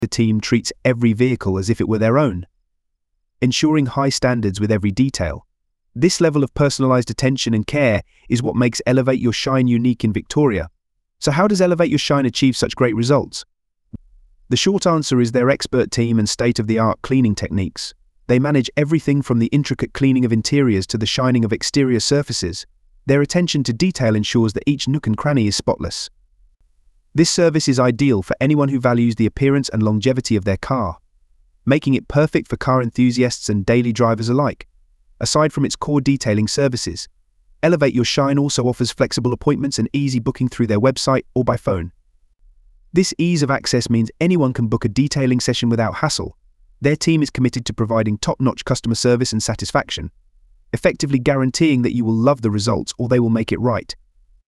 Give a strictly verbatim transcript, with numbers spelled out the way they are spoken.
The team treats every vehicle as if it were their own, ensuring high standards with every detail. This level of personalized attention and care is what makes Elevate Your Shine unique in Victoria. So how does Elevate Your Shine achieve such great results? The short answer is their expert team and state-of-the-art cleaning techniques. They manage everything from the intricate cleaning of interiors to the shining of exterior surfaces. Their attention to detail ensures that each nook and cranny is spotless. This service is ideal for anyone who values the appearance and longevity of their car, making it perfect for car enthusiasts and daily drivers alike. Aside from its core detailing services, Elevate Your Shine also offers flexible appointments and easy booking through their website or by phone. This ease of access means anyone can book a detailing session without hassle. Their team is committed to providing top-notch customer service and satisfaction, effectively guaranteeing that you will love the results or they will make it right.